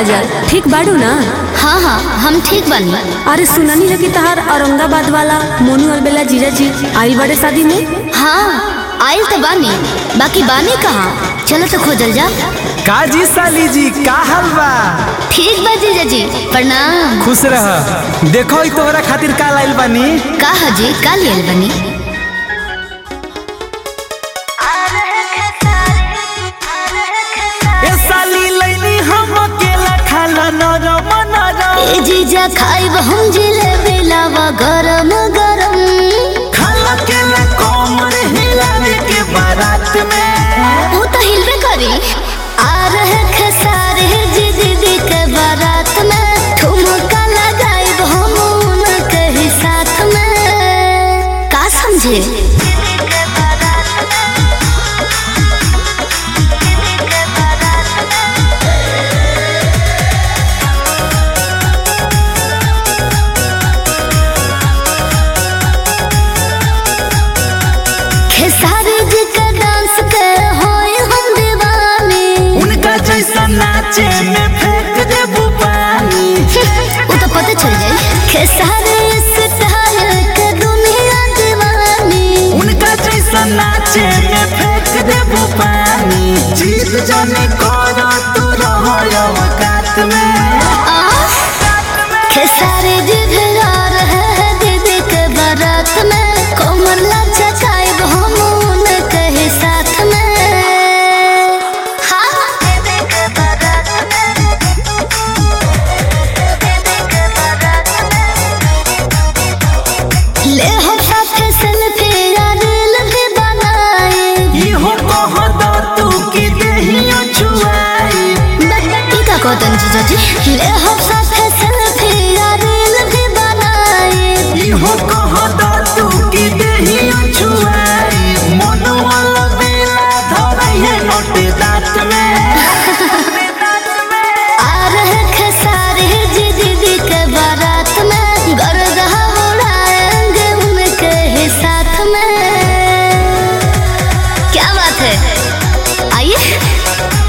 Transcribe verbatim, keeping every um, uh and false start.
काजल, ठीक बाड़ू ना? हाँ हाँ हम ठीक बानी। अरे सुनानी लगी तहार औरंगाबाद वाला मोनू अलबेला जीजा जी आइल बड़े शादी में। हाँ आइल तो बानी, बाकी बानी कहाँ, चलो तो खोजल जा। का जी साली जी का हाल बा? ठीक बा जीजा जी, प्रणाम। खुश रह। देखो तोहरा खातिर का लाइल बानी। का जी का लियल बनी? ए साली लइनी हम अकेला खाला नरम नरम। ए जीजा खाइब हम जिलेबी लावा गरम गरम। खाला केला कोमर हिलाने के बारात में। वो तो हिलबे करी। आ रहे खेसारी जी दीदी के बारात में। ठुमका लगाइब हम उनके ही साथ में। का समझे? खेसारी जी के डांस के होए हम दीवानी। उनका जैसा नाचे में फेंक देबू पानी। वो तो पता चल जाए। खेसारी स्टाइल के दुनिया दीवानी। उनका जैसा नाचे में फेंक देबू पानी। जीत जाने करो तू रहो औकात में। आ खेसारी जी भी आ रहे हैं दीदी के बारात में। कोमर लचकाइब हम उनके ही साथ में। हाँ दीदी के बारात में। ले हम साथे सेल्फी या रील भी बनाए। इहो कह दो तू कि देहियो छुआई। ई का कहतन जीजा जी? ले हम साथे सेल्फी या रील भी बनाए। इहो कह दो तू कि देहियो छुआई। मोनू अलबेला धरैहे नोटे दांत में। आ रहे खेसारी जी दीदी के बारात में। गर्दा उड़ाएंगे उनके ही साथ में। क्या बात है, आइए।